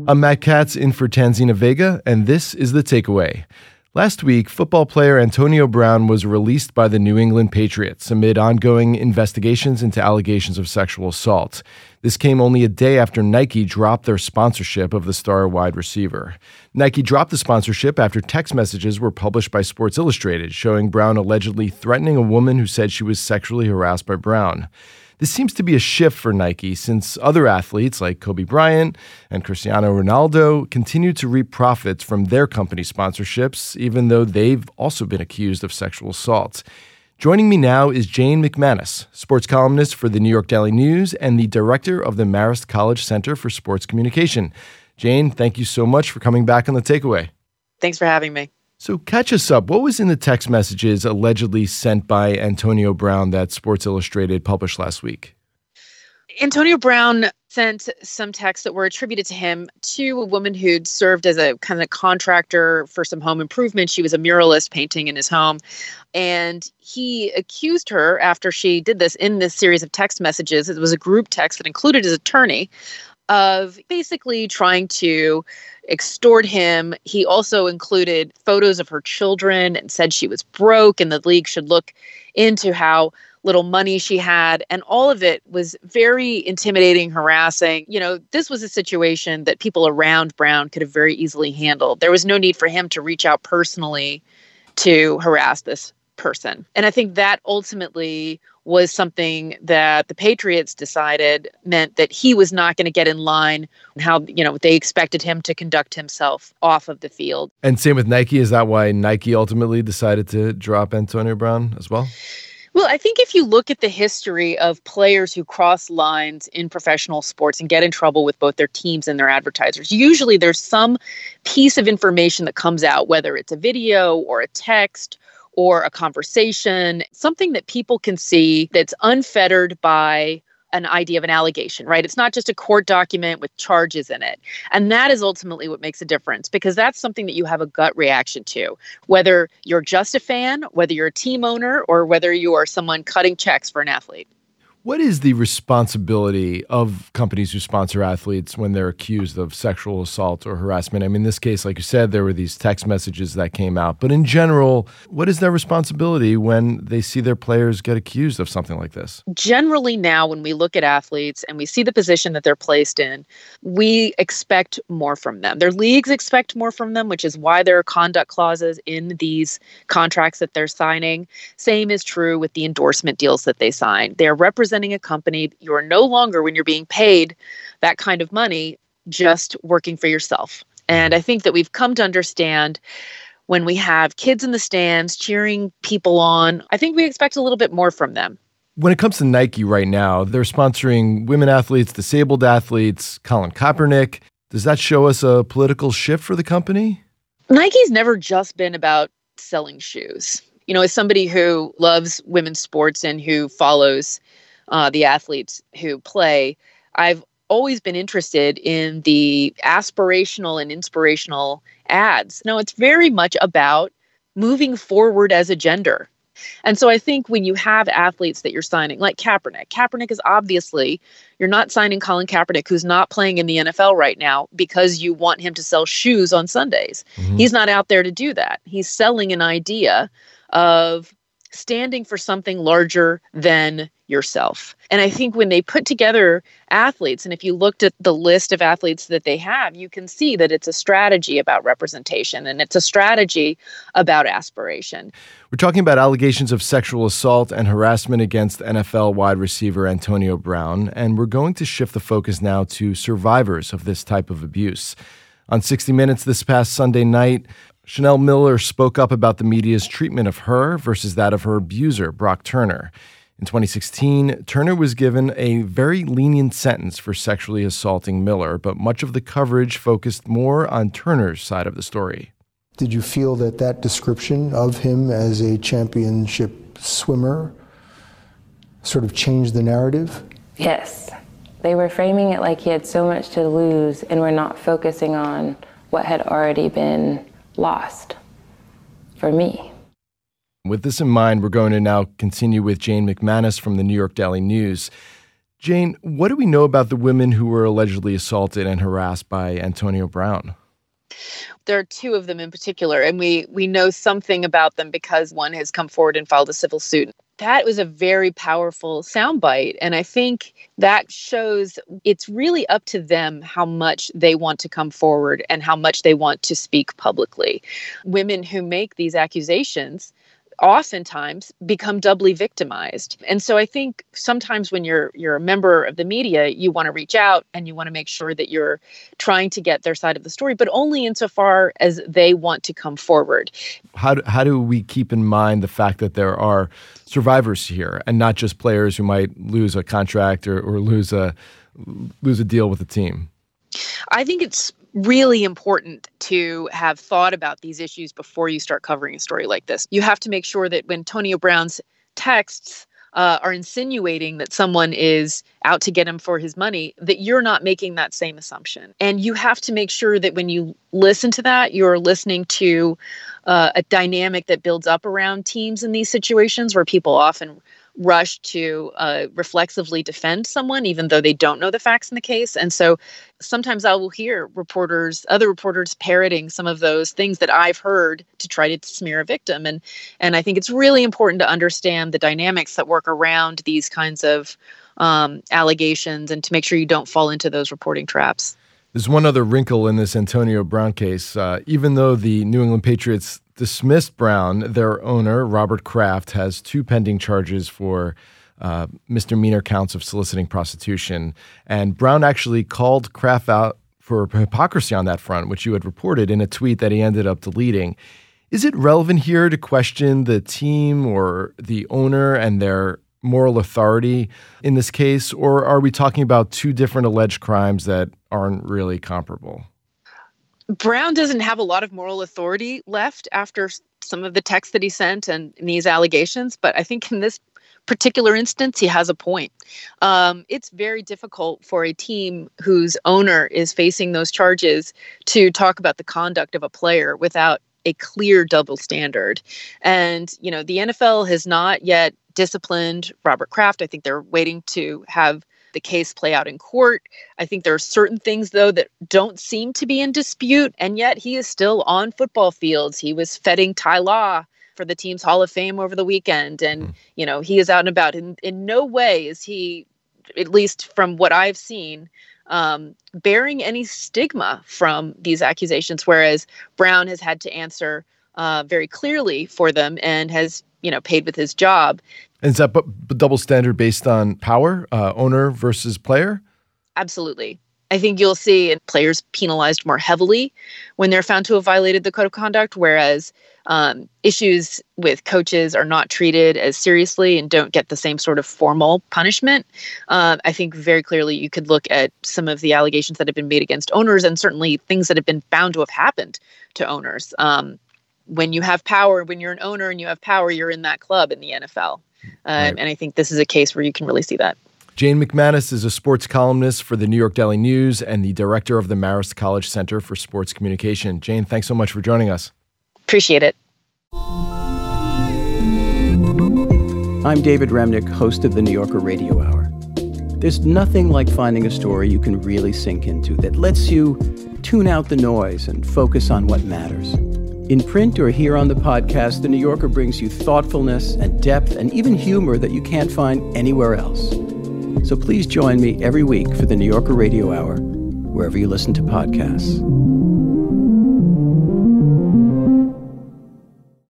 I'm Matt Katz in for Tanzina Vega, and this is The Takeaway. Last week, football player Antonio Brown was released by the New England Patriots amid ongoing investigations into allegations of sexual assault. This came only a day after Nike dropped their sponsorship of the star wide receiver. Nike dropped the sponsorship after text messages were published by Sports Illustrated showing Brown allegedly threatening a woman who said she was sexually harassed by Brown. This seems to be a shift for Nike since other athletes like Kobe Bryant and Cristiano Ronaldo continue to reap profits from their company sponsorships, even though they've also been accused of sexual assault. Joining me now is Jane McManus, sports columnist for the New York Daily News and the director of the Marist College Center for Sports Communication. Jane, thank you so much for coming back on The Takeaway. Thanks for having me. So catch us up. What was in the text messages allegedly sent by Antonio Brown that Sports Illustrated published last week? Antonio Brown sent some texts that were attributed to him to a woman who'd served as a kind of contractor for some home improvement. She was a muralist painting in his home. And he accused her after she did this in this series of text messages. It was a group text that included his attorney of basically trying to extort him. He also included photos of her children and said she was broke and the league should look into how little money she had. And all of it was very intimidating, harassing. You know, this was a situation that people around Brown could have very easily handled. There was no need for him to reach out personally to harass this person. And I think that ultimately was something that the Patriots decided meant that he was not going to get in line and how, they expected him to conduct himself off of the field. And same with Nike. Is that why Nike ultimately decided to drop Antonio Brown as well? Well, I think if you look at the history of players who cross lines in professional sports and get in trouble with both their teams and their advertisers, usually there's some piece of information that comes out, whether it's a video or a text or a conversation, something that people can see that's unfettered by an idea of an allegation, right? It's not just a court document with charges in it. And that is ultimately what makes a difference, because that's something that you have a gut reaction to, whether you're just a fan, whether you're a team owner, or whether you are someone cutting checks for an athlete. What is the responsibility of companies who sponsor athletes when they're accused of sexual assault or harassment? I mean, in this case, like you said, there were these text messages that came out. But in general, what is their responsibility when they see their players get accused of something like this? Generally now, when we look at athletes and we see the position that they're placed in, we expect more from them. Their leagues expect more from them, which is why there are conduct clauses in these contracts that they're signing. Same is true with the endorsement deals that they sign. They're representing a company. You are no longer, when you're being paid that kind of money, just working for yourself. And I think that we've come to understand when we have kids in the stands cheering people on, I think we expect a little bit more from them. When it comes to Nike right now, they're sponsoring women athletes, disabled athletes, Colin Kaepernick. Does that show us a political shift for the company? Nike's never just been about selling shoes. As somebody who loves women's sports and who follows the athletes who play, I've always been interested in the aspirational and inspirational ads. It's very much about moving forward as a gender. And so I think when you have athletes that you're signing, like Kaepernick is obviously, you're not signing Colin Kaepernick, who's not playing in the NFL right now, because you want him to sell shoes on Sundays. Mm-hmm. He's not out there to do that. He's selling an idea of standing for something larger than yourself. And I think when they put together athletes, and if you looked at the list of athletes that they have, you can see that it's a strategy about representation and it's a strategy about aspiration. We're talking about allegations of sexual assault and harassment against NFL wide receiver Antonio Brown, and we're going to shift the focus now to survivors of this type of abuse. On 60 Minutes this past Sunday night, Chanel Miller spoke up about the media's treatment of her versus that of her abuser, Brock Turner. In 2016, Turner was given a very lenient sentence for sexually assaulting Miller, but much of the coverage focused more on Turner's side of the story. Did you feel that description of him as a championship swimmer sort of changed the narrative? Yes. They were framing it like he had so much to lose and were not focusing on what had already been lost for me. With this in mind, we're going to now continue with Jane McManus from the New York Daily News. Jane, what do we know about the women who were allegedly assaulted and harassed by Antonio Brown? There are two of them in particular, and we know something about them because one has come forward and filed a civil suit. That was a very powerful soundbite, and I think that shows it's really up to them how much they want to come forward and how much they want to speak publicly. Women who make these accusations oftentimes become doubly victimized. And so I think sometimes when you're a member of the media, you want to reach out and you want to make sure that you're trying to get their side of the story, but only insofar as they want to come forward. How do we keep in mind the fact that there are survivors here and not just players who might lose a contract or lose a deal with the team? I think it's really important to have thought about these issues before you start covering a story like this. You have to make sure that when Antonio Brown's texts are insinuating that someone is out to get him for his money, that you're not making that same assumption. And you have to make sure that when you listen to that, you're listening to a dynamic that builds up around teams in these situations where people often rush to reflexively defend someone, even though they don't know the facts in the case. And so sometimes I will hear other reporters parroting some of those things that I've heard to try to smear a victim. And I think it's really important to understand the dynamics that work around these kinds of allegations and to make sure you don't fall into those reporting traps. There's one other wrinkle in this Antonio Brown case. Even though the New England Patriots dismissed Brown, their owner, Robert Kraft, has 2 pending charges for misdemeanor counts of soliciting prostitution. And Brown actually called Kraft out for hypocrisy on that front, which you had reported in a tweet that he ended up deleting. Is it relevant here to question the team or the owner and their moral authority in this case, or are we talking about 2 different alleged crimes that aren't really comparable? Brown doesn't have a lot of moral authority left after some of the texts that he sent and these allegations, but I think in this particular instance, he has a point. It's very difficult for a team whose owner is facing those charges to talk about the conduct of a player without a clear double standard. And, the NFL has not yet disciplined Robert Kraft. I think they're waiting to have the case play out in court. I think there are certain things, though, that don't seem to be in dispute, and yet he is still on football fields. He was feting Ty Law for the team's Hall of Fame over the weekend, and, he is out and about. In no way is he, at least from what I've seen, bearing any stigma from these accusations, whereas Brown has had to answer very clearly for them and has, paid with his job. And is that double standard based on power, owner versus player? Absolutely. I think you'll see players penalized more heavily when they're found to have violated the code of conduct, whereas issues with coaches are not treated as seriously and don't get the same sort of formal punishment. I think very clearly you could look at some of the allegations that have been made against owners and certainly things that have been found to have happened to owners. When you have power, when you're an owner and you have power, you're in that club in the NFL. Right. And I think this is a case where you can really see that. Jane McManus is a sports columnist for the New York Daily News and the director of the Marist College Center for Sports Communication. Jane, thanks so much for joining us. Appreciate it. I'm David Remnick, host of the New Yorker Radio Hour. There's nothing like finding a story you can really sink into that lets you tune out the noise and focus on what matters. In print or here on the podcast, The New Yorker brings you thoughtfulness and depth and even humor that you can't find anywhere else. So please join me every week for The New Yorker Radio Hour, wherever you listen to podcasts.